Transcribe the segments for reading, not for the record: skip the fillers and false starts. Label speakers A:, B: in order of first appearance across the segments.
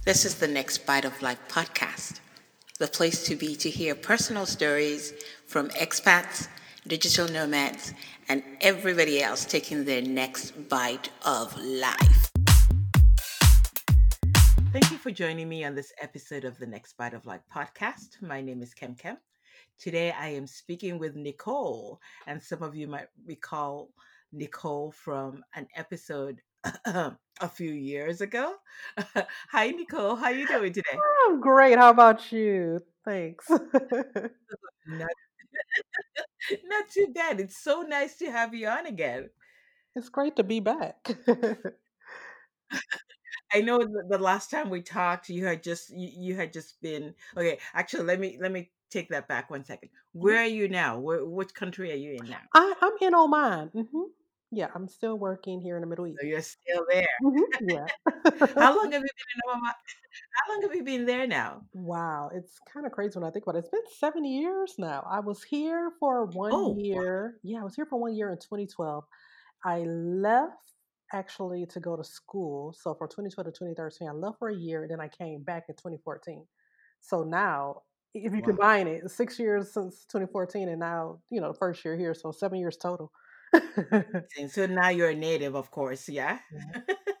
A: This is the Next Bite of Life podcast, the place to be to hear personal stories from expats, digital nomads, and everybody else taking their next bite of life. Thank you for joining me on this episode of the Next Bite of Life podcast. My name is Kem Kem. Today I am speaking with Nicole, and some of you might recall Nicole from an episode a few years ago. Hi Nicole, how are you doing today?
B: I'm great. How about you? Thanks.
A: Not, not too bad. It's so nice to have you on again.
B: It's great to be back.
A: I know the last time we talked, you had just been okay. Actually, let me take that back one second.
B: Mhm.
A: Where are you now? Which country are you in now?
B: I'm in Oman. Yeah, I'm still working here in the Middle East.
A: So you're still there.
B: Yeah.
A: How long have you been in Oman? How long have you been there now?
B: Wow, it's kind of crazy when I think about it. It's been 7 years now. I was here for one
A: Oh, wow.
B: year. Yeah, I was here for one year in 2012. I left actually to go to school. So from 2012 to 2013, I left for a year, and then I came back in 2014. So now, if you
A: Wow.
B: combine it, 6 years since 2014, and now the first year here, so 7 years total.
A: And so now you're a native, of course, yeah?
B: Yeah.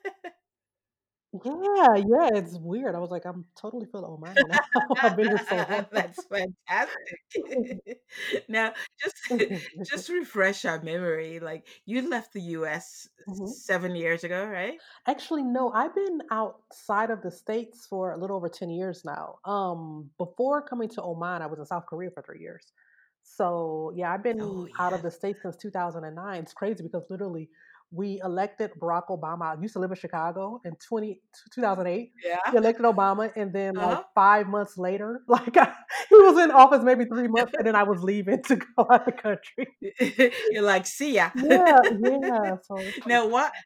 B: Yeah, it's weird. I was like, I'm totally feeling Omani now. I've been here so long.
A: That's fantastic. Now, just just refresh our memory. Like you left the US
B: Mhm.
A: 7 years ago, right?
B: Actually, no, I've been outside of the States for a little over 10 years now. Before coming to Oman, I was in South Korea for 3 years. So, yeah, I've
A: Oh,
B: been out of
A: yes.
B: the States since 2009. It's crazy because literally we elected Barack Obama. I used to live in Chicago in 2008.
A: Yeah.
B: We elected Obama, and then like
A: Uh-huh.
B: 5 months later, he was in office maybe 3 months, and then I was leaving to go out the country.
A: You're like, see ya.
B: Yeah, yeah. So it's
A: Now,
B: crazy.
A: what?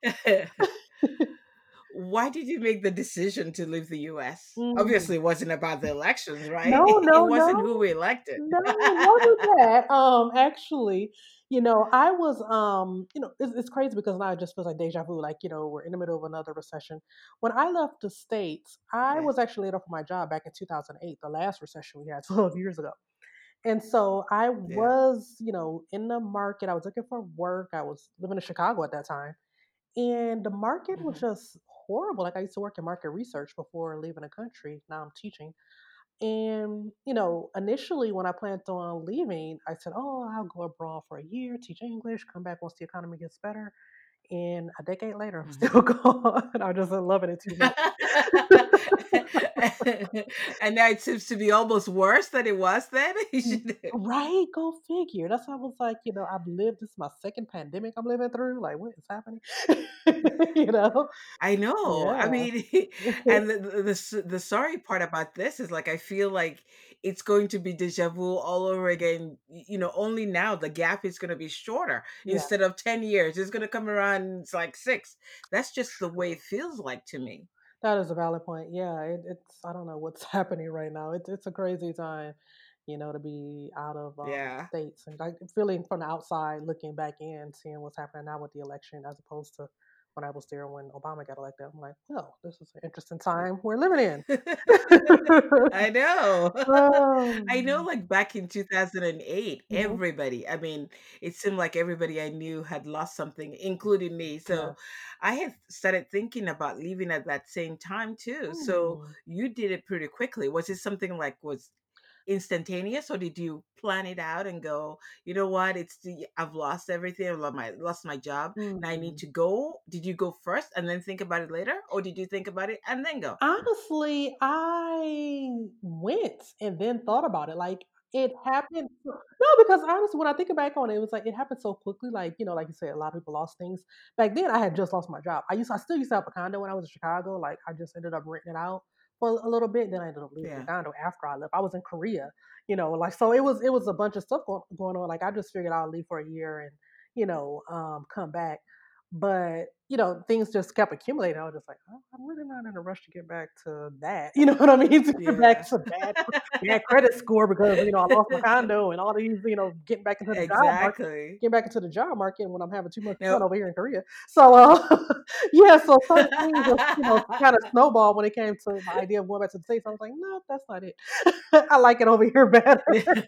A: Why did you make the decision to leave the US?
B: Mm.
A: Obviously, it wasn't about the elections, right?
B: No,
A: It
B: no,
A: wasn't
B: no.
A: who we elected.
B: No, it wasn't that. Actually, I was, it's crazy because now it just feels like deja vu. Like, we're in the middle of another recession. When I left the States, I
A: Yes.
B: was actually laid off from my job back in 2008, the last recession we had 12 years ago. And so I
A: Yeah.
B: was, in the market. I was looking for work. I was living in Chicago at that time. And the market was
A: Mhm.
B: just horrible. Like I used to work in market research before leaving the country. Now I'm teaching. And, initially when I planned on leaving, I said, oh, I'll go abroad for a year, teach English, come back once the economy gets better. And a decade later, I'm
A: Mhm.
B: still gone. I'm just loving it too much.
A: And now it seems to be almost worse than it was then. You should.
B: Right? Go figure. That's why I was like, I've lived, this is my second pandemic I'm living through. Like, what is happening? you know?
A: I know. I
B: Yeah.
A: mean, and the sorry part about this is like I feel like it's going to be deja vu all over again. Only now the gap is going to be shorter.
B: Yeah.
A: Instead of 10 years, it's going to come around. It's like six. That's just the way it feels like to me.
B: That is a valid point. Yeah, it's I don't know what's happening right now. It's a crazy time, to be out of
A: Yeah.
B: states and like feeling from the outside, looking back in, seeing what's happening now with the election, as opposed to when I was there when Obama got elected. I'm like, well, this is an interesting time we're living in.
A: I know. I know,
B: um,
A: like, back in 2008,
B: mhm,
A: I mean, it seemed like everybody I knew had lost something, including me,
B: yeah.
A: so I had started thinking about leaving at that same time too, so
B: Hmm.
A: you did it pretty quickly. Was it something like was instantaneous, or did you plan it out and go, "You know what? I've lost everything. I've lost my job. Now I need
B: Hmm.
A: to go." Did you go first and then think about it later, or did you think about it and then go?
B: Honestly, I went and then thought about it. Like it happened. No, because honestly, when I think back on it, it was like it happened so quickly. Like like you said, a lot of people lost things. Back then, I had just lost my job. I still used to have a condo when I was in Chicago. Like I just ended up renting it out for a little bit. Then I ended up leaving the
A: Yeah.
B: condo after I left. I was in Korea. Like so it was a bunch of stuff going on. Like I just figured I'll leave for a year and come back. But things just kept accumulating. I was just like, oh, I'm really not in a rush to get back to that. You know what I mean? To get back
A: Yeah.
B: to bad credit score because I lost my condo and all these getting back into the job market.
A: Exactly.
B: Getting back into the job market when I'm having too much
A: Now
B: fun over here in Korea. So yeah, so certain things just kind of snowballed when it came to the idea of going back to the States. I was like, no, that's not it. I like it over here better.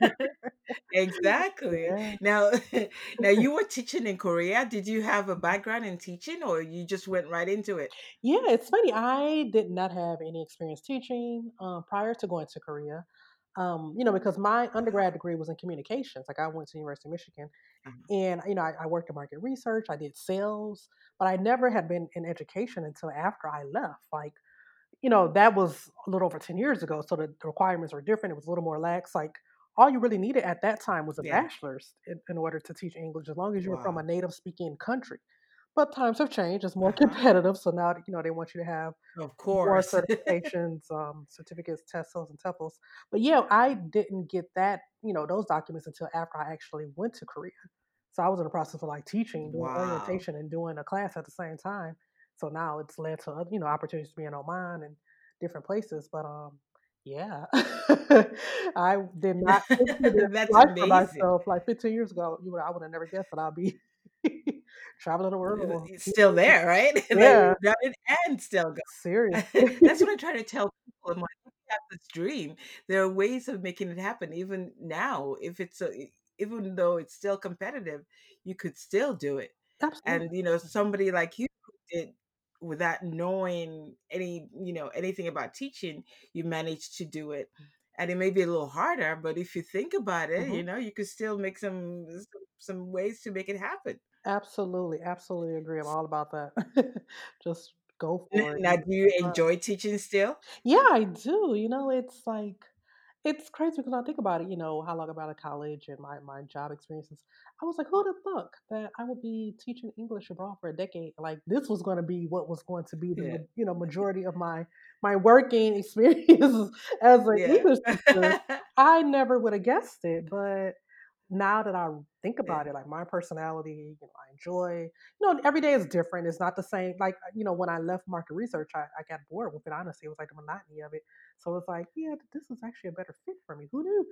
A: exactly.
B: Yeah.
A: Now now you were teaching in Korea. Did you have a background in teaching or you just went right into it?
B: Yeah, it's funny. I did not have any experience teaching prior to going to Korea. Because my undergrad
A: Wow.
B: degree was in communications. Like I went to University of Michigan,
A: Uh-huh.
B: and I worked in market research. I did sales, but I never had been in education until after I left. Like that was a little over 10 years ago, so the requirements were different. It was a little more lax. Like all you really needed at that time was a
A: Yeah.
B: bachelor's in order to teach English, as long as you were from a
A: Wow.
B: native speaking country. But times have changed; it's more
A: Uh-huh.
B: competitive. So now they want you to have
A: Of
B: more
A: course.
B: certifications, certificates, TESOLs, and TEFLs. But yeah, I didn't get those documents until after I actually went to Korea. So I was in the process of like teaching, doing
A: Wow.
B: orientation, and doing a class at the same time. So now it's led to opportunities to be in Oman and different places. But yeah, I did not picture this
A: That's
B: life for
A: amazing.
B: myself like 15 years ago. I would have never guessed that I'd be traveling the world.
A: It's still there, right? That
B: Yeah,
A: you've done it and still
B: seriously.
A: That's what I try to tell people. I'm like, "If you have this dream, there are ways of making it happen. Even now, if even though it's still competitive, you could still do it. And
B: Absolutely.
A: somebody like you who did without knowing anything about teaching, you managed to do it. And it may be a little harder, but if you think about it,
B: Mhm.
A: you could still make some ways to make it happen.
B: Absolutely, absolutely agree. I'm all about that. Just go for it.
A: Now, do you
B: Uh,
A: enjoy teaching still?
B: yeah, I do. It's like it's crazy because I think about it. How long I've been out of college and my job experiences. I was like, who'd have thought that I would be teaching English abroad for a decade? Like this was going to be what was going to be the
A: Yeah.
B: majority of my working experience as an
A: Yeah.
B: English teacher. I never would have guessed it, but now that I think
A: Yeah.
B: about it, like my personality, I enjoy, every day is different. It's not the same. Like, when I left market research, I got bored with it. Honestly, it was like the monotony of it. So it's like, yeah, this is actually a better fit for me. Who knew?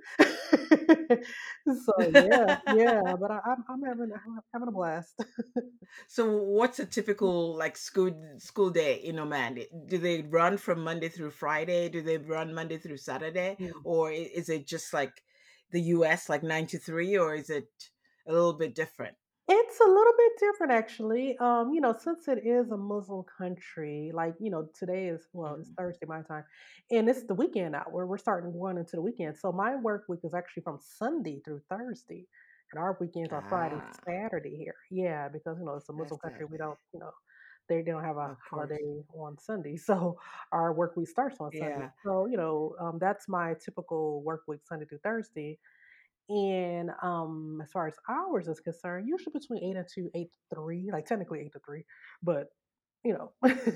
B: So yeah, yeah. But I'm having a blast.
A: So what's a typical like school day in Oman? Do they run from Monday through Friday? Do they run Monday through Saturday?
B: Mm.
A: Or is it just like the US like 9 to 3 or is it a little bit different?
B: It's a little bit different actually. Since it is a Muslim country, like, today is well, it's
A: Mhm.
B: Thursday my time, and it's the weekend now where we're starting going into the weekend. So my work week is actually from Sunday through Thursday. And our weekends are Friday,
A: Ah,
B: Saturday here. Yeah, because it's a
A: that's
B: Muslim country. We
A: Saturday.
B: don't, they don't have a
A: Of course.
B: holiday on Sunday. So our work week starts on Sunday.
A: Yeah.
B: So, that's my typical work week, Sunday through Thursday. And as far as hours is concerned, usually between 8 and 2, 8 to 3, like technically 8 to 3, but you know,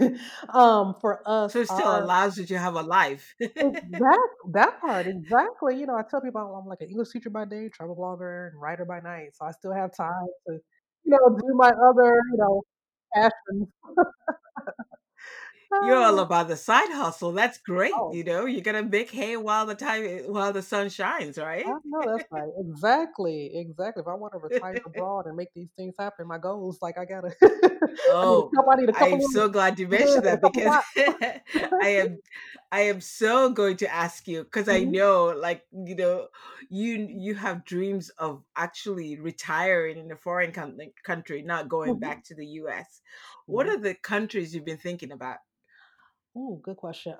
B: for us,
A: So it still
B: our
A: allows you to have a life.
B: that part exactly. I tell people I'm like an English teacher by day, travel blogger, and writer by night, so I still have time to, do my other, passions.
A: You're all
B: Oh,
A: about the side hustle. That's great.
B: oh,
A: You're gonna make hay while the sun shines, right?
B: I know that's right. Exactly, exactly. If I want to retire abroad and make these things happen, my goals, like I gotta,
A: Oh,
B: I need a
A: I
B: couple
A: am
B: of,
A: so glad you
B: yeah,
A: mentioned
B: a
A: that
B: couple
A: because
B: pots.
A: I am I am so going to ask you because I
B: Mhm,
A: know like you have dreams of actually retiring in a foreign country, not going
B: mhm.
A: back to the US. What
B: Yeah.
A: are the countries you've been thinking about?
B: Ooh, good question.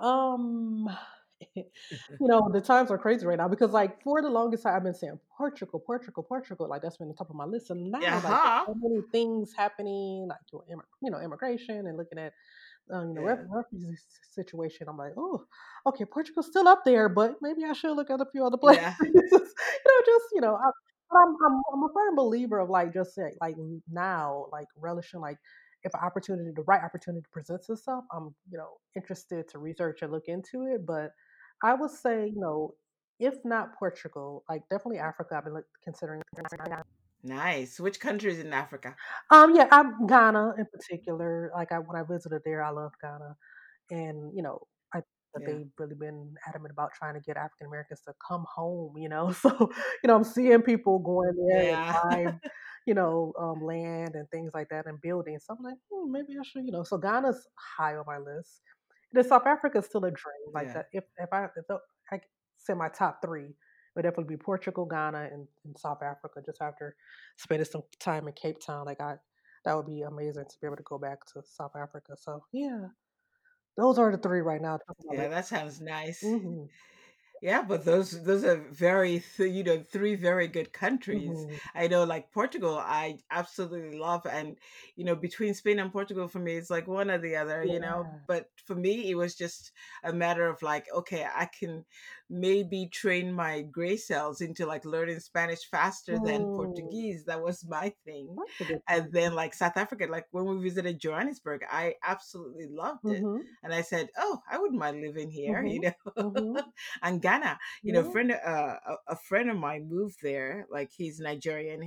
B: The times are crazy right now because, like, for the longest time, I've been saying Portugal, Portugal, Portugal. Like, that's been the top of my list. And now, like, with
A: Uh-huh.
B: so many things happening, like, immigration and looking at,
A: Yeah.
B: refugee situation, I'm like, oh, okay, Portugal's still up there, but maybe I should look at a few other places.
A: Yeah.
B: Just, I'm a firm believer of like just say like now, like relishing like if the right opportunity presents itself, I'm interested to research and look into it. But I would say if not Portugal, like definitely Africa. I've been considering.
A: Nice. Which countries in Africa?
B: Yeah, I'm Ghana in particular. Like I when I visited there, I loved Ghana, and I think that
A: Yeah.
B: they've really been adamant about trying to get African Americans to come home. So I'm seeing people going there and
A: Yeah.
B: buying, land and things like that and building. So I'm like, maybe I should. So Ghana's high on my list. The South Africa is still a dream. Like
A: Yeah.
B: that, if I could say my top three, it would definitely be Portugal, Ghana, and South Africa. Just after spending some time in Cape Town, that would be amazing to be able to go back to South Africa. So yeah, those are the three right now. Top of my
A: Yeah,
B: list.
A: that sounds nice.
B: Hmm.
A: Yeah, but those are very three very good countries.
B: Hmm.
A: I know like Portugal I absolutely love, and between Spain and Portugal for me it's like one or the other,
B: Yeah.
A: but for me it was just a matter of like, okay, I can maybe train my gray cells into like learning Spanish faster than
B: Mm,
A: Portuguese. That was my thing.
B: that's a good
A: And
B: point.
A: then like South Africa, like when we visited Johannesburg, I absolutely loved it.
B: Hmm.
A: And I said, "Oh, I wouldn't mind living here,"
B: Hmm. Hmm.
A: and Ghana.
B: Yeah.
A: A friend of mine moved there. Like he's Nigerian.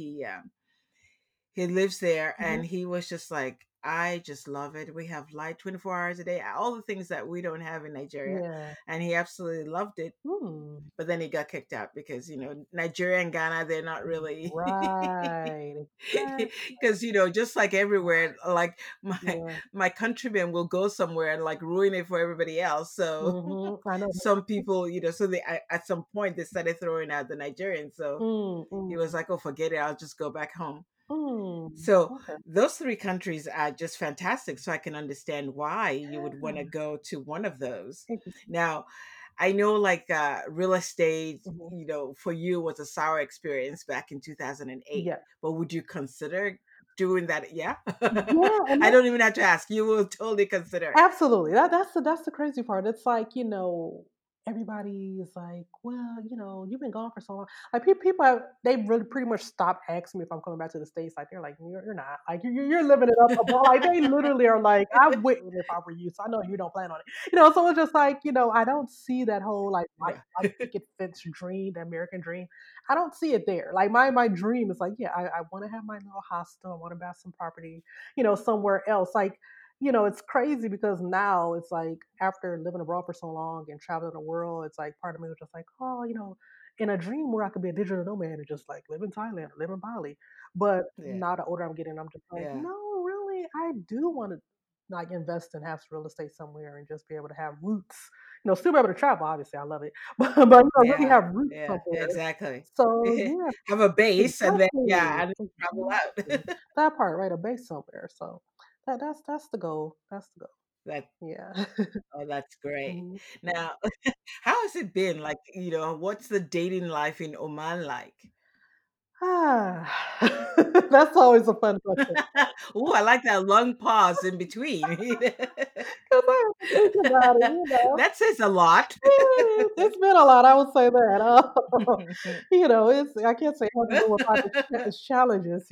A: He lives there,
B: Hmm.
A: and he was just like, I just love it. We have light 24 hours a day, all the things that we don't have in Nigeria,
B: Yeah.
A: and he absolutely loved it.
B: Hmm.
A: But then he got kicked out because Nigeria and Ghana, they're not really.
B: Right. Exactly.
A: Because just like everywhere, like my
B: Yeah.
A: my countrymen will go somewhere and like ruin it for everybody else. So
B: I know.
A: some people, so at some point they started throwing out the Nigerians. So
B: Mm,
A: he
B: mm,
A: was like, "Oh, forget it. I'll just go back home."
B: mm.
A: So
B: Okay.
A: those three countries are just fantastic. So I can understand why you would want
B: Yeah.
A: to go to one of those.
B: Interesting.
A: Now, I know like real estate,
B: Mhm.
A: for you was a sour experience back in 2008,
B: Yeah.
A: but would you consider doing that? Yeah.
B: Yeah, and
A: I don't even have to ask. You will totally consider it.
B: absolutely. That's the crazy part. It's like, everybody is like, well, you've been gone for so long. Like people they really pretty much stopped asking me if I'm coming back to the States. Like they're like, you're not. Like you're living it up abroad. Like they literally are like, I wouldn't if I were you. So I know you don't plan on it. So it's just like, I don't see that whole like
A: Yeah.
B: my picket fence dream, the American dream. I don't see it there. Like my dream is like, yeah, I want to have my little hostel. I want to buy some property, somewhere else. Like it's crazy because now it's like after living abroad for so long and traveling the world, it's like part of me was just like, oh, in a dream where I could be a digital nomad and just like live in Thailand or live in Bali. But
A: Yeah.
B: now the older I'm getting, I'm just like,
A: Yeah.
B: no, really, I do want to like invest and have some real estate somewhere and just be able to have roots. Still be able to travel. Obviously, I love it, but really
A: Yeah.
B: have roots
A: Yeah.
B: somewhere.
A: Exactly.
B: So yeah,
A: Have a base and then
B: exactly,
A: yeah, and travel
B: exactly
A: out.
B: that part, right? A base somewhere. So that's the goal. That's the goal.
A: That
B: Yeah.
A: Oh, that's great.
B: Mhm.
A: Now, how has it been? Like, what's the dating life in Oman like?
B: Ah, that's always a fun question
A: Oh, I like that long pause in between.
B: 'cause I have to think about it,
A: That says a lot.
B: It's been a lot, I would say that, it's I can't say it hasn't been without its challenges,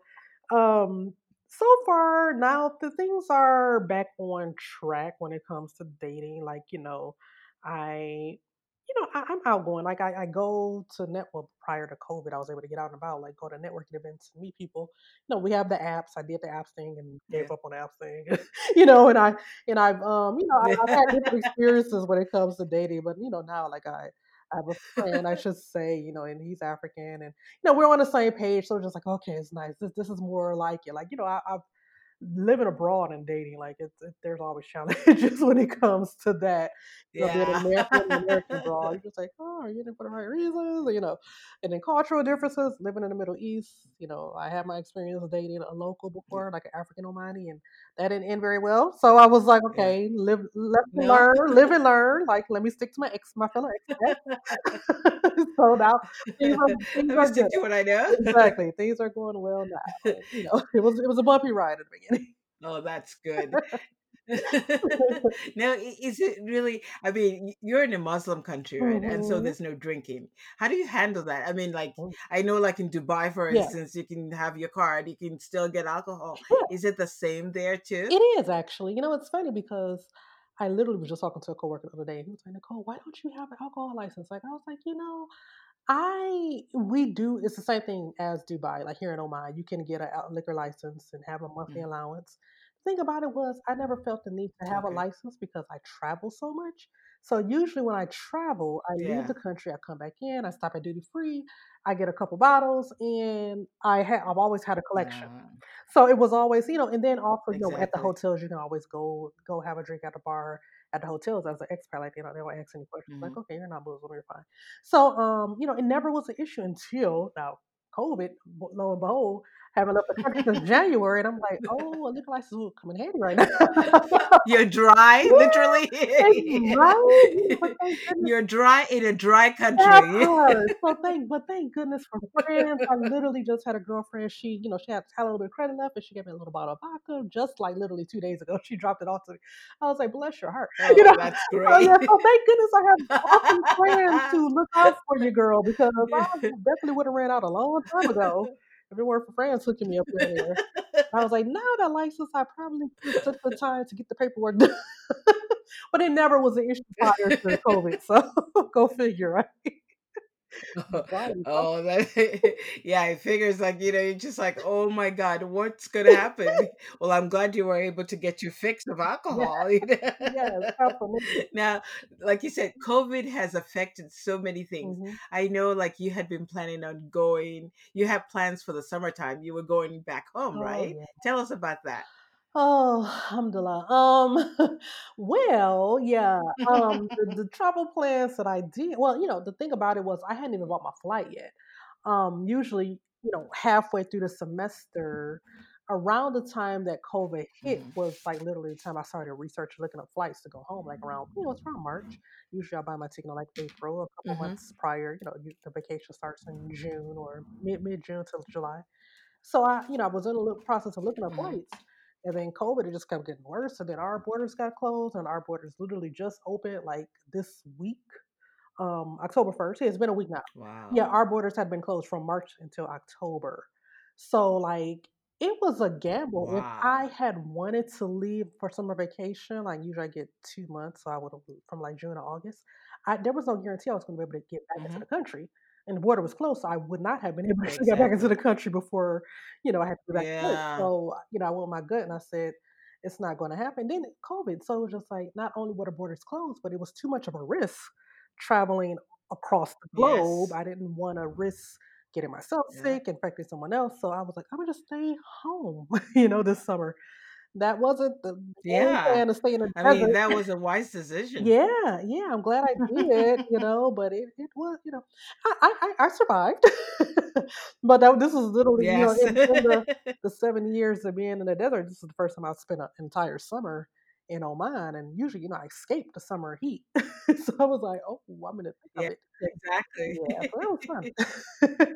B: so far, now the things are back on track when it comes to dating, like, I I'm outgoing. Like I go to network prior to COVID. I was able to get out and about, like go to networking events and meet people. We have the apps. I did the apps thing and gave
A: Yeah.
B: up on the apps thing. And I've I've had different experiences when it comes to dating, but now like I have a friend, I should say, and he's African, and we're on the same page. So it's just like, okay, it's nice. This is more like it. Like I've living abroad and dating, like there's always challenges when it comes to that. Being
A: Yeah.
B: an American abroad, you're just like, oh, are you in it for the right reasons? And then cultural differences. Living in the Middle East, I had my experience dating a local
A: Yeah.
B: before, like an African Omani, and that didn't end very well. So I was like,
A: Yeah.
B: okay, lesson
A: No?
B: learn, live and learn. Like, let me stick to my fellow expats. So now things
A: Let me
B: are good.
A: stick to what I know.
B: Exactly, things are going well now. And, it was a bumpy ride at the beginning.
A: Oh, that's good. Now, is it really? I mean, you're in a Muslim country, right? And so
B: Mhm.
A: there's no drinking. How do you handle that? I mean, like,
B: Mm.
A: I know, like in Dubai, for
B: Yeah.
A: instance, you can have your card, you can still get alcohol.
B: Yeah,
A: Is it the same there too?
B: it is actually. It's funny because I literally was just talking to a coworker the other day. He was like, "Nicole, why don't you have an alcohol license?" Like, I was like, We do. It's the same thing as Dubai. Like here in Oman, you can get a liquor license and have a monthly
A: Mm,
B: allowance. The thing about it was, I never felt the need to have a
A: okay.
B: license because I travel so much. So usually when I travel, I leave
A: Yeah.
B: the country, I come back in, I stop at duty free, I get a couple bottles, and I've always had a collection. So it was always, and then also, at the
A: Exactly.
B: hotels, you can always go have a drink at the bar at the hotels as an expat. Like, they don't ask any questions. Like,
A: Mhm.
B: okay, you're not Muslim, you're fine. So, it never was an issue until now COVID. Lo and behold, haven't left the country since January, and I'm like, oh, a liquor license will come in handy right now.
A: You're dry,
B: Yeah,
A: literally.
B: it's right. But thank goodness.
A: You're dry in a dry
B: That
A: country.
B: part. But thank goodness for friends. I literally just had a girlfriend. She had a little bit of credit left, and she gave me a little bottle of vodka just like literally 2 days ago. She dropped it off to me. I was like, bless your heart. You
A: Oh,
B: know.
A: that's
B: So yeah.
A: great.
B: So thank goodness I have awesome friends to look out for you, girl, because
A: Yeah.
B: I definitely would have ran out a long time ago if it weren't for friends hooking me up here and there. I was like, now that license, I probably could have took the time to get the paperwork done. But it never was an issue prior to COVID. So go figure, right? Right.
A: Oh, that yeah, it figures like, you're just like, oh my God, what's gonna happen? Well, I'm glad you were able to get your fix of
B: Yeah,
A: alcohol.
B: yes, absolutely.
A: Now, like you said, COVID has affected so many things.
B: Mhm.
A: I know, like, you had been planning on going, you have plans for the summertime. You were going back home,
B: Oh,
A: right?
B: yeah.
A: Tell us about that.
B: Oh, alhamdulillah. Well, yeah, the travel plans that I did, well, the thing about it was I hadn't even bought my flight yet. Usually, halfway through the semester, around the time that COVID hit
A: Mhm.
B: was like literally the time I started researching, looking up flights to go home, like around, it's around March. Usually I buy my ticket in like April, a couple
A: Mhm.
B: months prior, the vacation starts in June or mid-June till July. So I was in a little process of looking up
A: Mhm.
B: flights, and then COVID, it just kept getting worse. And then our borders got closed, and our borders literally just opened like this week, October 1st. Yeah, it's been a week now. Yeah,
A: Wow.
B: our borders had been closed from March until October. So like it was a gamble. If I
A: Wow.
B: had wanted to leave for summer vacation, like usually I get 2 months, so I would have from like June to August. There was no guarantee I was going to be able to get back into
A: Mhm.
B: the country, and the border was closed, so I would not have been able to get back into
A: Exactly.
B: the country before I had to go back to work.
A: Yeah.
B: So I went with my gut and I said it's not going to happen. Then COVID, so it was just like not only were the borders closed, but it was too much of a risk traveling across the globe.
A: Yes.
B: I didn't want to risk getting myself
A: Yeah.
B: sick, infecting someone else. So I was like, I'm gonna just stay home, this summer. That wasn't the game
A: Yeah.
B: plan to stay in the
A: I mean,
B: desert.
A: that was a wise decision.
B: Yeah, yeah, I'm glad I did, but it was, I survived. But this was literally,
A: Yes.
B: in the 7 years of being in the desert, this is the first time I've spent an entire summer in Oman, and usually, I escape the summer heat. So I was like, oh, I'm in the thick
A: Yeah,
B: of it.
A: exactly.
B: Yeah, so that was fun.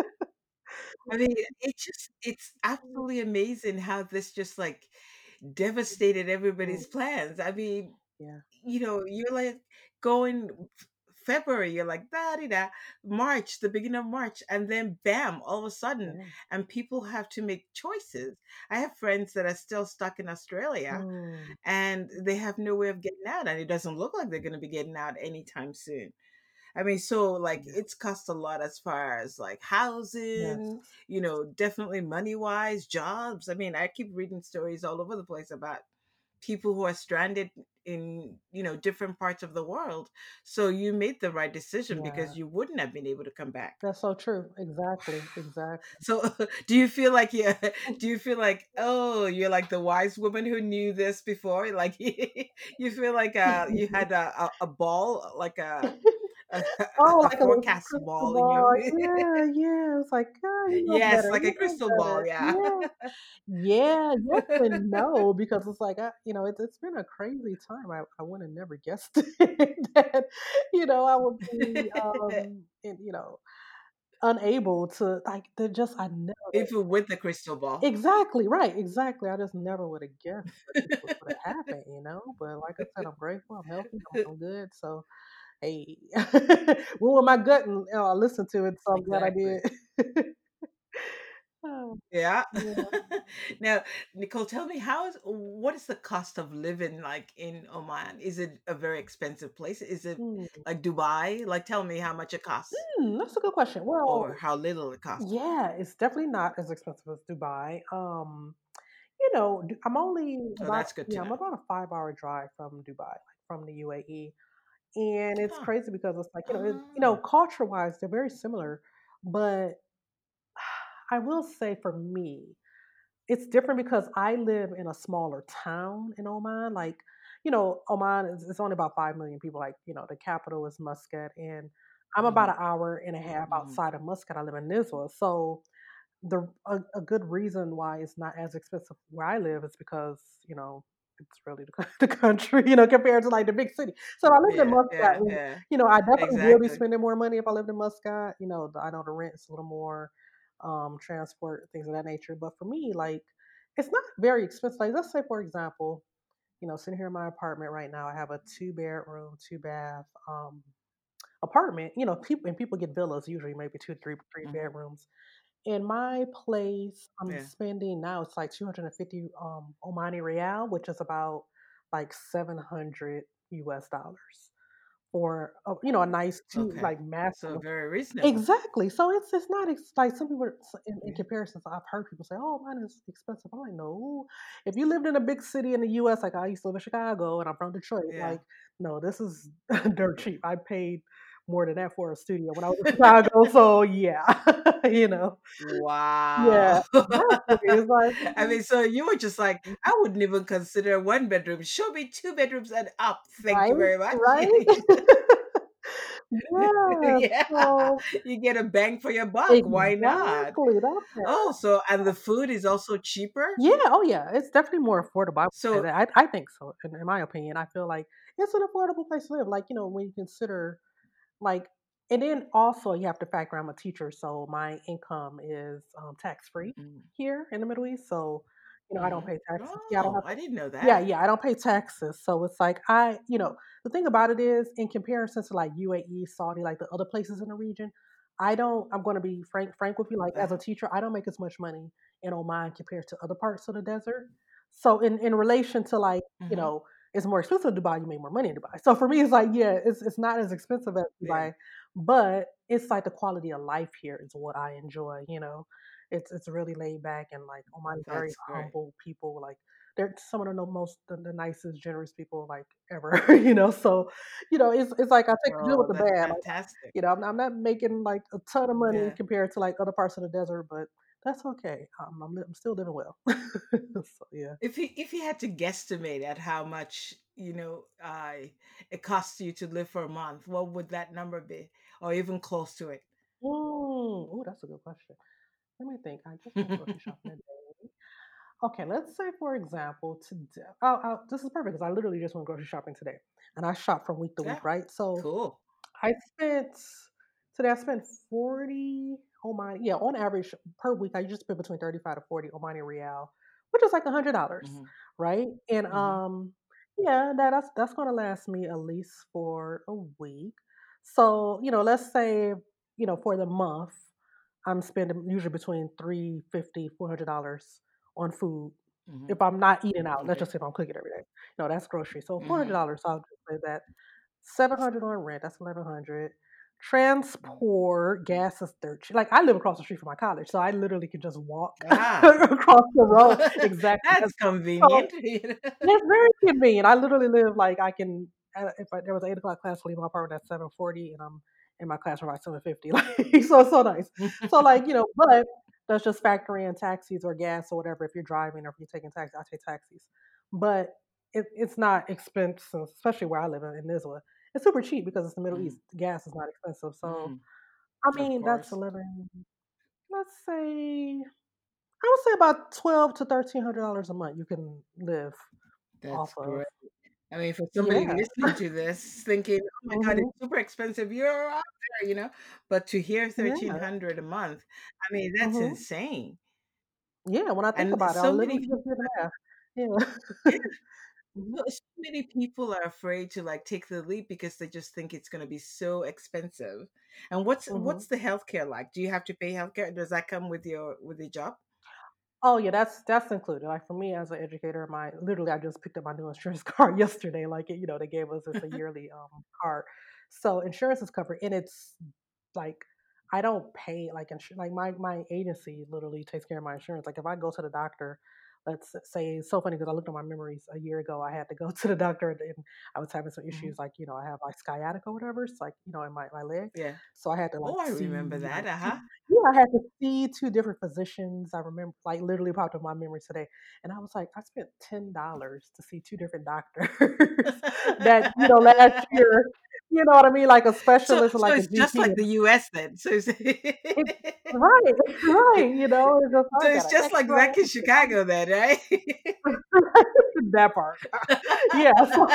A: I mean, it's absolutely amazing how this just, like, devastated
B: Mm,
A: everybody's plans. I mean,
B: yeah,
A: you're like going February, you're like da da da, March, the beginning of March, and then bam, all of a sudden,
B: yeah.
A: and people have to make choices. I have friends that are still stuck in Australia,
B: Mm,
A: and they have no way of getting out, and it doesn't look like they're going to be getting out anytime soon. I mean, so like
B: yeah,
A: it's cost a lot as far as like
B: yes,
A: housing, definitely money wise, jobs. I mean, I keep reading stories all over the place about people who are stranded in, different parts of the world. So you made the right decision
B: yeah.
A: because you wouldn't have been able to come back.
B: That's so true. Exactly, exactly.
A: So do you feel like do you feel like, oh, you're like the wise woman who knew this before? Like you feel like you had a ball, like a,
B: Oh,
A: a
B: like a little
A: forecast
B: crystal
A: ball in your
B: ball. Yeah, yeah. It's like, "God, you know
A: yes,
B: better.
A: like a
B: You know
A: crystal ball,
B: better."
A: yeah.
B: Yeah. Yeah, yes and no, because it's like, it's been a crazy time. I would have never guessed that, I would be, unable to, like, I never.
A: Even with the crystal ball.
B: Exactly, right, exactly. I just never would have guessed that this was gonna happen, you know? But like I said, I'm grateful, I'm healthy, I'm good, so, hey. Went with my gut and, I listened to it, so I'm glad I
A: Exactly.
B: did. Oh,
A: Yeah.
B: yeah.
A: Now, Nicole, tell me what is the cost of living like in Oman? Is it a very expensive place? Is it
B: Hmm.
A: like Dubai? Like, tell me how much it costs
B: That's a good question.
A: or
B: Well,
A: how little it costs.
B: yeah, it's definitely not as expensive as Dubai. I'm only
A: Oh,
B: about
A: that's good to
B: yeah, I'm
A: know.
B: about a 5 hour drive from Dubai, like from the UAE. And it's
A: Huh.
B: crazy because it's like,
A: Ah.
B: culture wise, they're very similar. But I will say for me, it's different because I live in a smaller town in Oman. Like, Oman is it's only about 5 million people. Like, the capital is Muscat, and I'm about
A: Hmm.
B: an hour and a half
A: Hmm.
B: outside of Muscat. I live in Nizwa. So a good reason why it's not as expensive where I live is because, it's really the country, compared to like the big city. So if I lived in
A: Yeah,
B: Muscat,
A: yeah, yeah.
B: I definitely will be
A: Exactly.
B: spending more money if I lived in Muscat. I know the rent is a little more, transport, things of that nature. But for me, like, it's not very expensive. Like, let's say, for example, sitting here in my apartment right now, I have a 2 bedroom, 2 bath apartment. People get villas usually maybe two, three
A: Hmm.
B: bedrooms. In my place, I'm
A: Yeah.
B: spending now it's like 250 Omani Real, which is about like 700 US dollars for a nice two
A: Okay.
B: like
A: So
B: massive.
A: very reasonable.
B: Exactly. So it's not like some people in
A: Yeah.
B: comparisons. I've heard people say, "Oh, mine is expensive." I'm like, no. If you lived in a big city in the U.S., like I used to live in Chicago, and I'm from Detroit,
A: Yeah.
B: like, no, this is dirt cheap. I paid more than that for a studio when I was in Chicago. So yeah, you know,
A: Wow.
B: yeah, exactly. It's like,
A: I mean, so you were just like, I wouldn't even consider one bedroom. Show me two bedrooms and up. Thank
B: right,
A: you very much.
B: right, yeah.
A: Yeah.
B: So
A: You get a bang for your buck. Why not?
B: exactly, that's it.
A: Oh, so and the food is also cheaper?
B: Yeah, oh yeah, it's definitely more affordable. I would say
A: So,
B: that. I think so. In my opinion, I feel like it's an affordable place to live. Like, when you consider like, and then also you have to factor I'm a teacher, so my income is tax free
A: mm-hmm.
B: here in the Middle East. So, I don't
A: Mm-hmm.
B: pay taxes. Yeah, I don't
A: Oh,
B: have
A: I
B: to.
A: didn't know
B: Yeah,
A: that.
B: yeah, I don't pay taxes. So it's like the thing about it is in comparison to like UAE, Saudi, like the other places in the region, I'm going to be frank with you. Like as a
A: Uh-huh.
B: teacher, I don't make as much money in Oman compared to other parts of the desert. So in relation to like,
A: Mm-hmm.
B: it's more expensive in Dubai, you make more money in Dubai. So for me, it's like, yeah, it's not as expensive as
A: Yeah.
B: Dubai, but it's like the quality of life here is what I enjoy. It's really laid back and like Oman is very
A: That's great.
B: humble people. Like they're some of the nicest, generous people like ever. So it's like I take the good with
A: Oh,
B: the
A: that's
B: bad. Like,
A: fantastic.
B: I'm not making like a ton of money
A: Yeah.
B: compared to like other parts of the desert, but that's okay. I'm still living well. So yeah.
A: If you had to guesstimate at how much, it costs you to live for a month, what would that number be? Or even close to it?
B: Oh, that's a good question. Let me think. I just went grocery shopping today. Okay, let's say for example, today. This is perfect because I literally just went grocery shopping today, and I shop from week to week,
A: Yeah.
B: right? So
A: Cool.
B: I spent today. I spent 40 Omani. Yeah, on average per week, I just spent between 35 to 40 Omani Real, which is like $100,
A: Hmm.
B: right? And
A: Hmm.
B: yeah, that's gonna last me at least for a week. So let's say for the month, I'm spending usually between 350 $400 on food.
A: Hmm.
B: If I'm not eating out, let's
A: Okay.
B: just say if I'm cooking every day. No, that's grocery. So
A: Hmm.
B: $400, I'll just say that. 700 on rent, that's 1100. Transport, gas is dirt cheap. Like I live across the street from my college, so I literally can just walk
A: Ah,
B: across the road. Exactly.
A: that's
B: So
A: convenient.
B: it's very convenient. I literally live like I can. There was an 8 o'clock class, I leave my apartment at 7:40, and I'm in my classroom at 7:50. Like so, it's so nice. So like but let's just factor in taxis or gas or whatever. If you're driving or if you're taking taxis, I take taxis. But it's not expensive, especially where I live in Nizwa. It's super cheap because it's the Middle
A: Mm,
B: East. Gas is not expensive. So
A: mm,
B: I
A: of
B: mean that's
A: course.
B: 11. Let's say I would say about $1,200 to $1,300 a month. You can live off
A: That's
B: of.
A: great. I mean, for somebody
B: Yeah.
A: listening to this thinking, "Oh my God,
B: Mhm.
A: it's super expensive," you're out there. But to hear
B: Yeah.
A: 1,300 a month, I mean, that's
B: Mhm.
A: insane.
B: Yeah, when I think
A: And
B: about it, I
A: so many
B: literally just
A: people,
B: did the math. Yeah.
A: yeah,
B: Mhm,
A: So many people are afraid to like take the leap because they just think it's going to be so expensive. And
B: mhm.
A: what's the healthcare like? Do you have to pay healthcare? Does that come with your job?
B: Oh yeah, that's included. Like for me as an educator, my literally I just picked up my new insurance card yesterday. Like they gave us this a yearly card, so insurance is covered, and it's like I don't pay like like my agency literally takes care of my insurance. Like if I go to the doctor, say it's so funny because I looked at my memories a year ago. I had to go to the doctor and I was having some
A: Mhm.
B: issues like I have like sciatica or whatever. It's like in my leg,
A: Yeah.
B: so I had to like
A: Oh, I
B: see
A: remember that.
B: like
A: Uh-huh.
B: yeah, I had to see 2 different physicians. I remember, like, literally popped up my memory today, and I was like, "I spent $10 to see 2 different doctors that, last year." You know what I mean? Like a
A: So
B: specialist or
A: so
B: like a
A: it's just
B: GP.
A: like the US then.
B: It right, right, it's just
A: So
B: I got
A: it's
B: an
A: just like
B: X-ray.
A: back in Chicago then, right?
B: That part. Yeah, so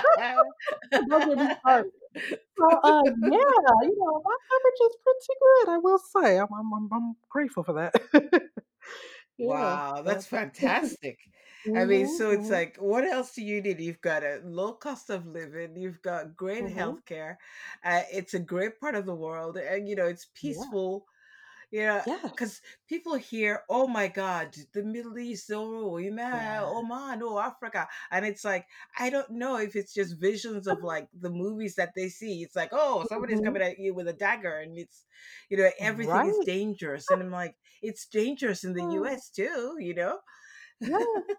B: don't get me started. So, yeah, my coverage is pretty good, I will say. I'm grateful for that. Yeah,
A: Wow,
B: but
A: that's fantastic. I mean,
B: mhm,
A: so it's
B: mhm,
A: like, what else do you need? You've got a low cost of living, you've got great
B: mhm.
A: healthcare, it's a great part of the world, and it's
B: Yeah.
A: peaceful.
B: Yes.
A: Because people hear, "Oh my God, the Middle East, oh, Yemen,
B: Yeah.
A: Oman, oh, Africa," and it's like I don't know if it's just visions of like the movies that they see. It's like, oh, somebody's
B: Mhm.
A: coming at you with a dagger, and it's, everything is
B: Right.
A: dangerous, and I'm like, it's dangerous in the
B: Mm,
A: U.S. too.
B: yeah,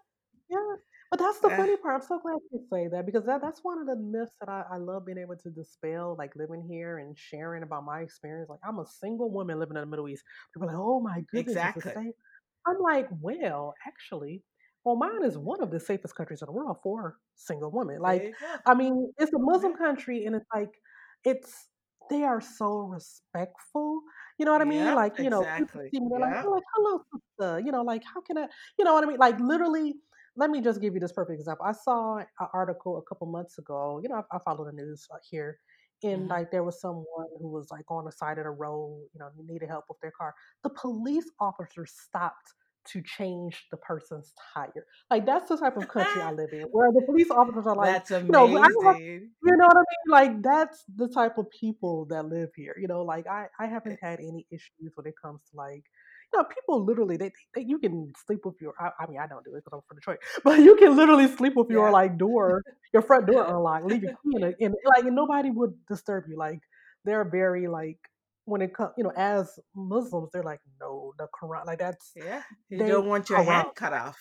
B: yeah. But that's the
A: Uh,
B: funny part. I'm so glad you say that because that's one of the myths that I love being able to dispel, like living here and sharing about my experience. Like I'm a single woman living in the Middle East. People are like, oh my goodness, it's the
A: exactly.
B: same. I'm like, well, actually, Oman is one of the safest countries in the world for single women.
A: There
B: Like,
A: you go.
B: I mean, it's a Muslim
A: Yeah,
B: country, and it's like, it's they are so respectful. You know what I mean?
A: yep,
B: Like, people
A: exactly.
B: see me, they're
A: Yep.
B: like, hello, sister. Like, how can I? You know what I mean? Like, literally. Let me just give you this perfect example. I saw an article a couple months ago. I follow the news here, and
A: Hmm.
B: like there was someone who was like on the side of the road, needed help with their car. The police officer stopped to change the person's tire. Like that's the type of country I live in, where the police officers are like,
A: That's
B: I don't have,
A: amazing.
B: you know what I mean? Like that's the type of people that live here. Like I haven't had any issues when it comes to like, people literally you can sleep with your. I mean, I don't do it because I'm from Detroit, but you can literally sleep with your
A: Yeah.
B: like your front door unlocked, leave your key in it, and like and nobody would disturb you. Like they're very like when it comes, as Muslims, they're like, no, the Quran, like that's
A: Yeah, you
B: they
A: don't want your
B: Quran.
A: hand cut off.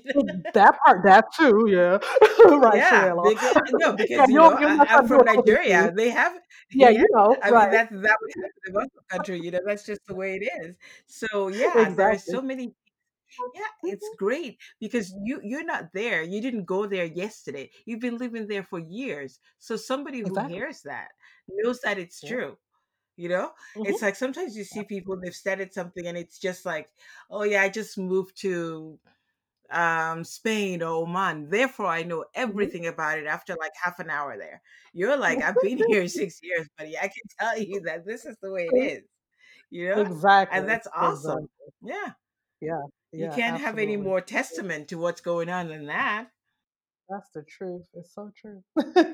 B: That part, that too, yeah. Right,
A: Yeah,
B: Sherelle.
A: because no,
B: Yeah,
A: because
B: you're not
A: I'm
B: trying to do
A: from
B: a public thing.
A: Nigeria. They have,
B: Yeah,
A: yeah. I
B: right.
A: mean that would happen in most of the country. That's just the way it is. So yeah, there are
B: Exactly.
A: so many. Yeah, it's
B: Mhm.
A: great because you're not there. You didn't go there yesterday. You've been living there for years. So somebody who
B: Exactly.
A: hears that knows that it's
B: Yeah.
A: true. You know,
B: Mhm.
A: it's like sometimes you see people they've studied something and it's just like, oh yeah, I just moved to Spain or Oman. Therefore, I know
B: Mhm.
A: everything about it after like half an hour there. You're like, I've been here 6 years, buddy. I can tell you that this is the way it is, you know? And
B: Exactly,
A: that's awesome.
B: exactly.
A: Yeah.
B: Yeah,
A: You
B: yeah,
A: can't have any
B: absolutely.
A: more testament to what's going on than that.
B: That's the truth. It's so true.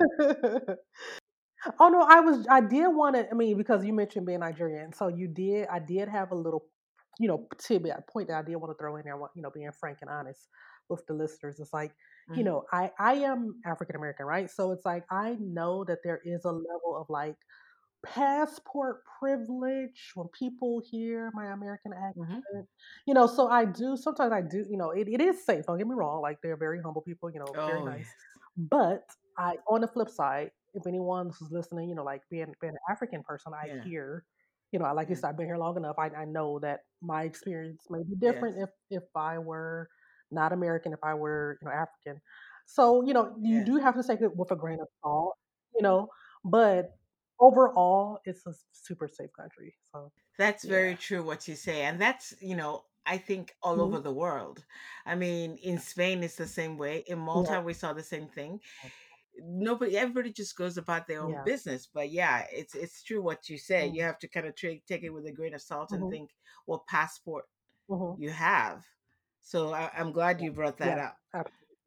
B: Oh no, I did want to. I mean, because you mentioned being Nigerian, so I did have a little, tidbit, a point that I did want to throw in there. Being frank and honest with the listeners, it's like,
A: Mhm.
B: I am African American, right? So it's like I know that there is a level of like passport privilege when people hear my American
A: Mhm.
B: accent. So sometimes I do, it is safe, don't get me wrong, like they're very humble people, very
A: Oh,
B: nice.
A: yes.
B: But on the flip side, if anyone who's listening, like being an African person, I
A: Yeah.
B: hear, like you
A: Yeah.
B: said, I've been here long enough. I know that my experience may be
A: Yes.
B: different if I were not American, if I were, African. So, you
A: Yes.
B: do have to take it with a grain of salt, you know, but overall, it's a super safe country, so
A: That's very
B: yeah.
A: true what you say. And that's, I think all
B: Mhm.
A: over the world. I mean, in Spain, it's the same way. In
B: Yeah,
A: Malta, we saw the same thing. Everybody just goes about their own
B: yeah.
A: business. But yeah, it's true what you say. You
B: Mhm,
A: have to kind of take it with a grain of salt and
B: mhm,
A: think what passport
B: mhm.
A: you have. So I'm glad
B: Yeah,
A: you brought that
B: yeah,
A: up.
B: absolutely.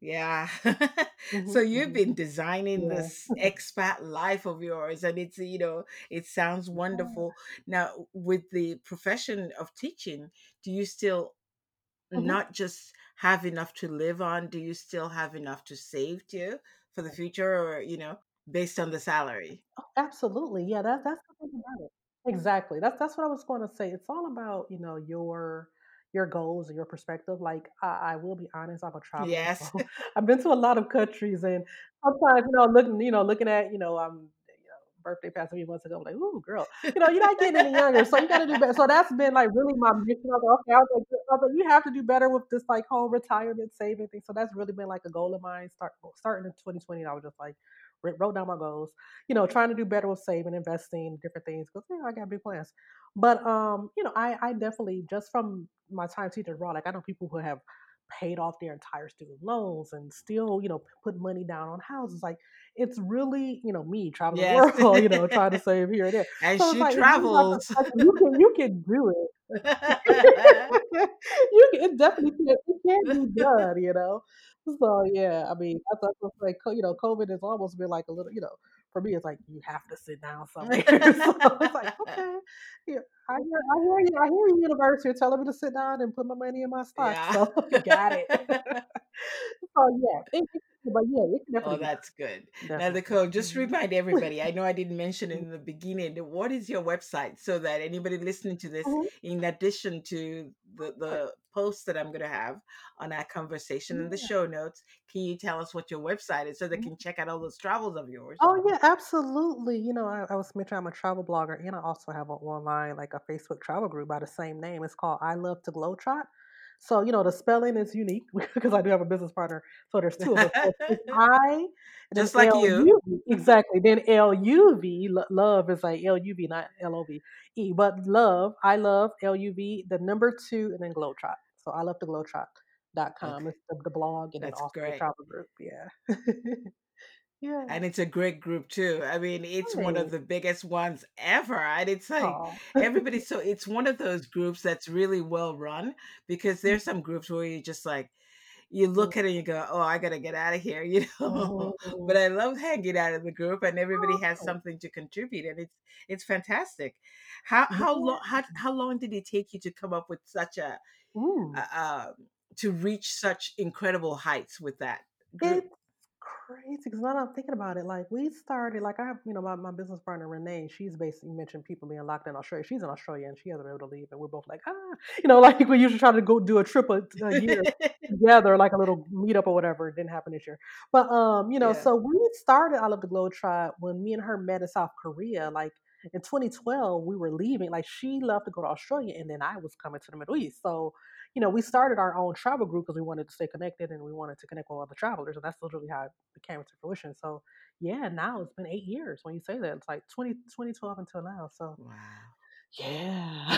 A: Yeah. So
B: Mhm,
A: you've
B: mhm.
A: been designing
B: Yeah.
A: this expat life of yours, and it sounds
B: Yeah.
A: wonderful. Now, with the profession of teaching, do you still
B: Mhm.
A: not just have enough to live on? Do you still have enough to save too for the future, or, based on the salary?
B: Absolutely. Yeah, that's the thing about it. Exactly. That's what I was going to say. It's all about, your goals and your perspective. Like I will be honest, I'm a traveler,
A: Yes.
B: so I've been to a lot of countries and sometimes, looking at, birthday passed a few months ago, I'm like, ooh, girl, you're not getting any younger. So you gotta do better. So that's been like really my mission. I was like, okay, I was like, you have to do better with this like whole retirement saving thing. So that's really been like a goal of mine. Starting in 2020, I was just like wrote down my goals, trying to do better with saving, investing, different things because I got big plans. But I definitely just from my time teaching abroad, like I know people who have paid off their entire student loans and still, put money down on houses. Like it's really, me traveling the
A: Yes.
B: world, trying to save here and there.
A: And
B: So it's
A: she
B: like it's really like,
A: travels.
B: you can do it. It definitely can. It can be done, So yeah, I mean, that's what's like, COVID has almost been like a little, for me, it's like you have to sit down somewhere. So it's like, okay, yeah, I hear you, universe. You're telling me to sit down and put my money in my stock.
A: Yeah.
B: So got it. So yeah, but yeah, it can
A: Oh,
B: definitely be
A: that's good.
B: done.
A: Now,
B: Definitely.
A: Nicole, just
B: Mhm.
A: remind everybody. I know I didn't mention it in the beginning. What is your website so that anybody listening to this,
B: Mhm.
A: in addition to
B: Of course.
A: the post that I'm going to have on our conversation in the
B: Yeah.
A: show notes, can you tell us what your website is so they can check out all those travels of yours?
B: Oh yeah, absolutely. I was mentioning I'm a travel blogger, and I also have an online, like a Facebook travel group by the same name. It's called I Love to Globetrot. So the spelling is unique because I do have a business partner. So there's two of us. So it's I and then
A: Just like you.
B: LUV. Exactly. Then LUV. Love is like LUV, not LOVE. But love, I love LUV, the number two, and then Globetrot. So I love to
A: Okay,
B: Globetrot.com is the blog, and then
A: that's
B: also the
A: great.
B: travel group. Yeah. Yeah.
A: And it's a great group too. I mean, it's one of
B: Right.
A: the biggest ones ever. And it's like
B: Oh.
A: it's one of those groups that's really well run, because there's some groups where you just like, you look at it and you go, "Oh, I gotta get out of here," you know. But
B: Mhm.
A: I love hanging out in the group, and everybody has
B: Oh,
A: something to contribute, and it's fantastic. How long did it take you to come up with such
B: mm.
A: a to reach such incredible heights with that
B: It's
A: group?
B: crazy because now that I'm thinking about it, like we started, like I have, my business partner Renee. She's basically mentioned people being locked in Australia. She's in Australia and she hasn't been able to leave, and we're both like, like we usually try to go do a trip a year together, like a little meetup or whatever. It didn't happen this year, but
A: Yeah.
B: so we started I Love the Globe Tribe when me and her met in South Korea, like. In 2012, we were leaving. Like she left to go to Australia, and then I was coming to the Middle East. So we started our own travel group because we wanted to stay connected and we wanted to connect with other travelers. And that's literally how it came into fruition. So, yeah, now it's been 8 years when you say that. It's like 2012 until now. So,
A: Wow.
B: yeah.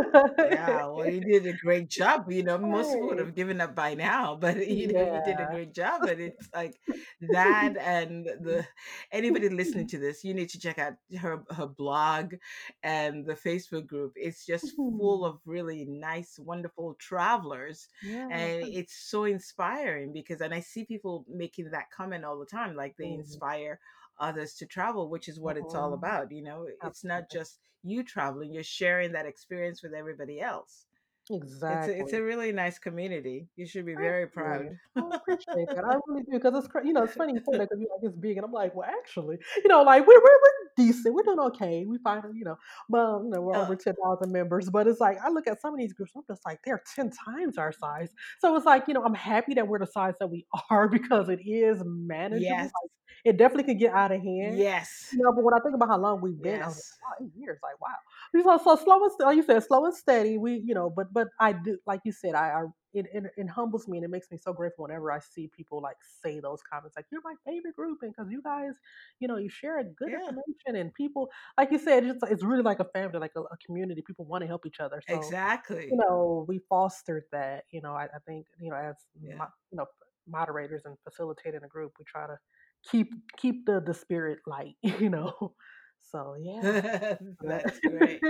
A: Yeah, well, you did a great job. Most people would
B: Hey,
A: have given up by now, but you did a
B: yeah.
A: great job. And it's like that, and the anybody listening to this, you need to check out her blog and the Facebook group. It's just full of really nice, wonderful travelers,
B: Yeah.
A: and it's so inspiring because, and I see people making that comment all the time, like they
B: Mhm,
A: inspire others to travel, which is what it's all
B: mhm.
A: about. It's not
B: Absolutely.
A: just you traveling, you're sharing that experience with everybody else. It's a
B: Exactly.
A: really nice community. You should be
B: Thank
A: very
B: you.
A: proud.
B: I appreciate that. I really do because it's funny you say that because you're like it's big, and I'm like, well, actually, like we're decent, we're doing okay. We finally, well, we're
A: Uh,
B: over 10,000 members, but it's like I look at some of these groups, I'm just like they're 10 times our size. So it's like I'm happy that we're the size that we are because it is manageable.
A: yes,
B: Like it definitely could get out of hand.
A: yes,
B: But when I think about how long we've been, I was
A: yes,
B: like, wow, 8 years, like wow. So slow and like you said, slow and steady. But I do, like you said, it humbles me and it makes me so grateful whenever I see people like say those comments, like you're my favorite group, and because you guys, you share good
A: yeah,
B: information and people, like you said, it's really like a family, like a community. People want to help each other, so
A: exactly.
B: we fostered that. I think as
A: Yeah.
B: moderators and facilitating a group, we try to keep the spirit light. So yeah.
A: That's great.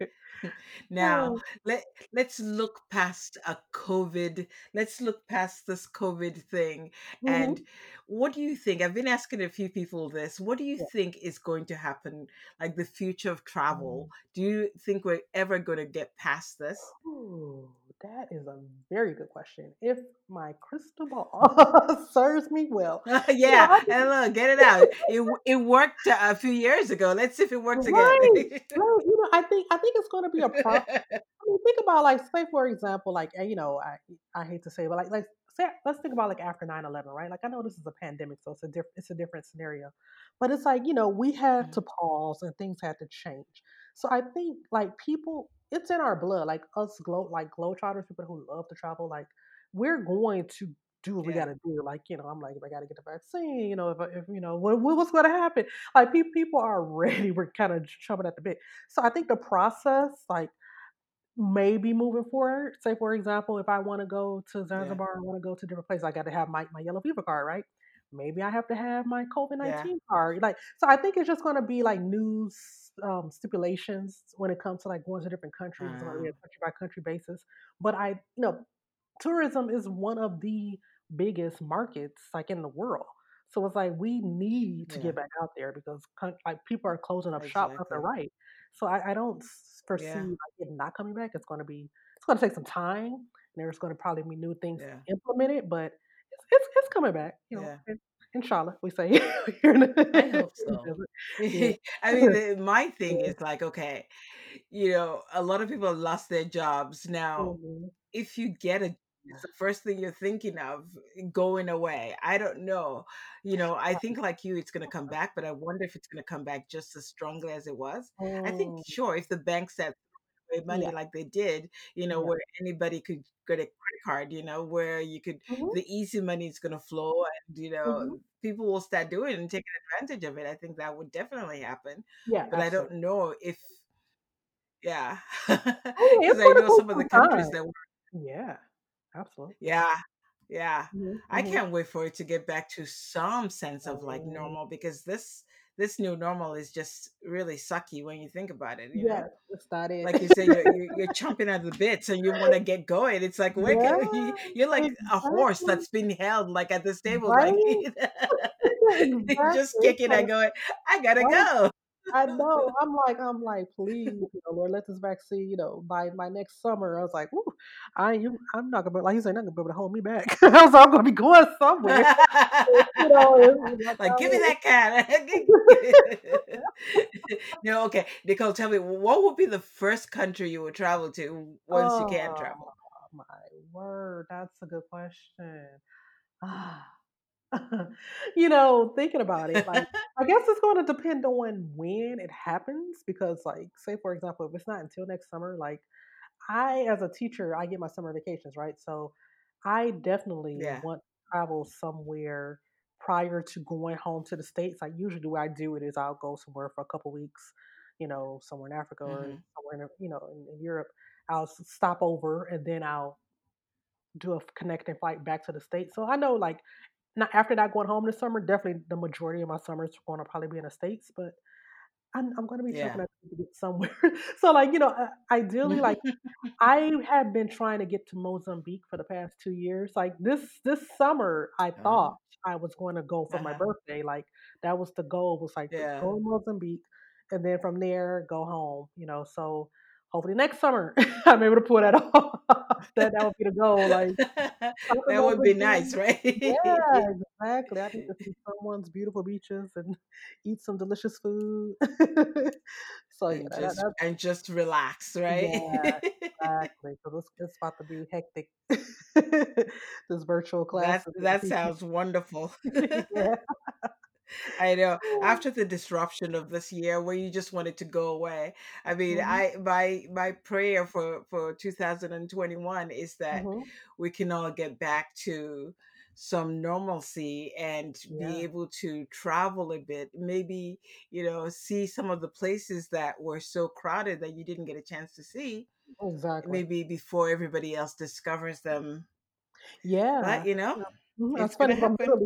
A: Now,
B: Oh,
A: let let's look past a COVID. Let's look past this COVID thing. And
B: mhm.
A: what do you think? I've been asking a few people this. What do you
B: Yeah.
A: think is going to happen? Like the future of travel?
B: Um,
A: Do you think we're ever going to get past this?
B: Ooh, that is a very good question. If my crystal ball serves me well,
A: Yeah,
B: I
A: and look, get it out. It worked a few years ago. Let's see if it works again.
B: right, right. I think it's going to be a process. I mean, think about like, say for example, like I hate to say, but like say, let's think about like after 9/11, right? Like I know this is a pandemic, so it's a different scenario, but it's like we had to
A: Mhm.
B: pause and things had to change. So I think like people, it's in our blood, like us globetrotters, people who love to travel, like we're going to do what we got
A: Yeah,
B: to do. Like I'm like if I got to get the vaccine, if what's going to happen, like people are ready. We're kind of jumping at the bit. So I think the process, like maybe moving forward, say for example, if I want to go to
A: yeah,
B: Zanzibar, I want to go to different places, I got to have my yellow fever card, right? Maybe I have to have my COVID
A: yeah.
B: 19 card. Like, so I think it's just going to be like news stipulations when it comes to like going to different countries. It's going to be a
A: Uh,
B: country by country basis. But tourism is one of the biggest markets like in the world. So it's like we need to
A: yeah,
B: get back out there because like people are closing up shop left and
A: exactly.
B: right. So I don't foresee
A: Yeah,
B: like it not coming back. It's going to take some time. And there's going to probably be new things
A: yeah,
B: implemented, but it's coming back.
A: yeah.
B: Inshallah, we say here in
A: I hope
B: the
A: so.
B: desert. Yeah.
A: I mean, my thing
B: Yeah.
A: is like, okay, a lot of people have lost their jobs. Now,
B: Mhm.
A: if you get a it's the first thing you're thinking of going away. I don't know. I think like you, it's going to come back, but I wonder if it's going to come back just as strongly as it was. I think,
B: Mm,
A: sure, if the bank said away
B: yeah.
A: money like they did,
B: Yeah.
A: where anybody could get a credit card, where you could,
B: Hmm.
A: the easy money is going to flow and,
B: Hmm.
A: people will start doing it and taking advantage of it. I think that would definitely happen.
B: Yeah,
A: But I
B: absolutely.
A: don't know if, yeah,
B: Oh yeah,
A: because
B: it's
A: I
B: gonna
A: know
B: take
A: some of the
B: some
A: countries
B: time.
A: that
B: Yeah, absolutely.
A: yeah, yeah.
B: Mhm,
A: I
B: mhm.
A: can't wait for it to get back to some sense of like
B: Um,
A: normal because this new normal is just really sucky when you think about it.
B: yes, that's not it.
A: Like you say, you're chomping at the bits and you want to get going. It's like where
B: Yeah,
A: you're like a horse
B: exactly.
A: that's been held like at the stables, like
B: Right?
A: just
B: Exactly. It's
A: kicking and
B: gonna
A: going. I gotta
B: right.
A: go.
B: I know. I'm like, please, Lord, let this vaccine, by next summer. I was like, ooh, I'm not gonna be like you said, not gonna be able to hold me back. I was like, I'm gonna be going somewhere. It's like,
A: Like, give me
B: oh,
A: that cat. No, okay. Nicole, tell me, what would be the first country you would travel to once you can
B: oh
A: travel?
B: my word, that's a good question. Ah. Thinking about it, like, I guess it's going to depend on when it happens because, like, say, for example, if it's not until next summer, like, as a teacher, I get my summer vacations, right? So I definitely
A: Yeah.
B: want to travel somewhere prior to going home to the States. Like, usually the way I do it is I'll go somewhere for a couple weeks, somewhere in Africa or
A: Hmm.
B: somewhere in Europe. I'll stop over and then I'll do a connecting flight back to the States. So I know, like, not after that going home this summer, definitely the majority of my summers are gonna probably be in the States, but I'm gonna be
A: Yeah.
B: chomping at the bit to get somewhere. So, like, ideally, like, I have been trying to get to Mozambique for the past 2 years. Like, this summer, I thought
A: Oh,
B: I was gonna go for my
A: uh-huh.
B: birthday, like, that was the goal, was, like, to
A: Yeah.
B: go to Mozambique, and then from there, go home, so hopefully next summer, I'm able to pull that off. That would be the goal, like, stop in
A: That would be nice,
B: Mozambique.
A: right?
B: Yeah, exactly. I need to see someone's beautiful beaches and eat some delicious food. So, yeah,
A: and
B: that that
A: just
B: that's
A: and just relax, right?
B: yeah, exactly. 'Cause it's about to be hectic. This virtual
A: That
B: classes and
A: that
B: teaching.
A: sounds wonderful.
B: Yeah.
A: I know. After the disruption of this year where you just wanted to go away. I mean,
B: Mhm,
A: my prayer for 2021 is that
B: mhm.
A: we can all get back to some normalcy and be
B: Yeah,
A: able to travel a bit. Maybe, see some of the places that were so crowded that you didn't get a chance to see,
B: exactly.
A: maybe before everybody else discovers them. But,
B: Yeah. Yeah. Mhm, I
A: it's
B: was
A: going
B: funny
A: to
B: 'cause I'm
A: happen.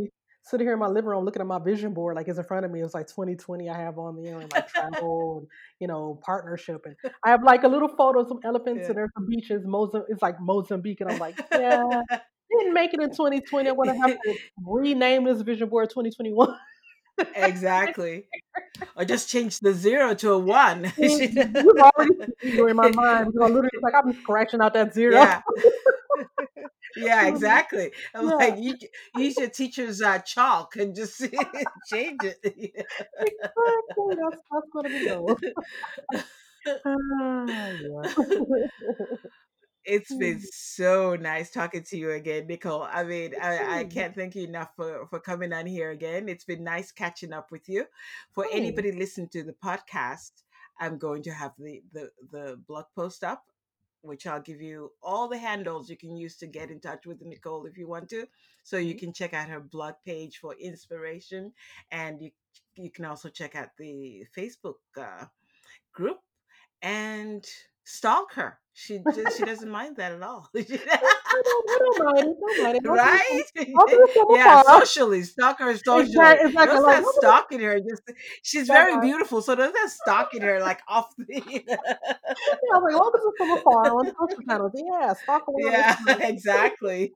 B: sitting here in my living room looking at my vision board, like it's in front of me. It's like 2020. I have on there and like travel and partnership, and I have like a little photo of some elephants
A: Yeah.
B: and there's some beaches. It's like Mozambique, and I'm like, yeah, didn't make it in 2020. I'm gonna have to rename this vision board 2021.
A: Exactly. Or just change the zero to a one.
B: You've already seen you in my mind because I literally it's like I'm scratching out that zero.
A: Yeah. Yeah, exactly. I'm
B: Yeah,
A: like, you use your teacher's chalk and just change it.
B: exactly. That's gonna be the goal. Ah, yeah.
A: It's been so nice talking to you again, Nicole. I mean, I can't thank you enough for coming on here again. It's been nice catching up with you. For
B: Same.
A: anybody listening to the podcast, I'm going to have the blog post up, which I'll give you all the handles you can use to get in touch with Nicole if you want to. So you can check out her blog page for inspiration, and you can also check out the Facebook group and stalk her. She doesn't mind that at all.
B: I don't mind it. Don't mind it.
A: Right?
B: I'll do it from
A: Yeah,
B: afar.
A: socially, stalk her socially.
B: Exactly. Exactly.
A: Don't
B: Like,
A: start
B: I'll do it
A: stalking her. Just she's
B: that
A: very
B: part.
A: beautiful, so don't start stalking her like off the.
B: Yeah, I was like, I'll do it from afar on social channels. Yeah, stalk away on
A: Yeah,
B: Instagram.
A: exactly.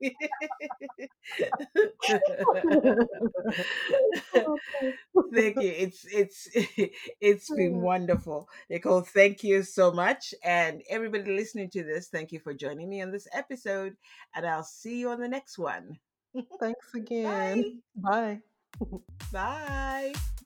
A: Thank you. It's it's been wonderful. Nicole, thank you so much. And everybody listening to this, thank you for joining me on this episode. And I'll see you on the next one.
B: Thanks
A: Bye.
B: again. Bye.
A: Bye.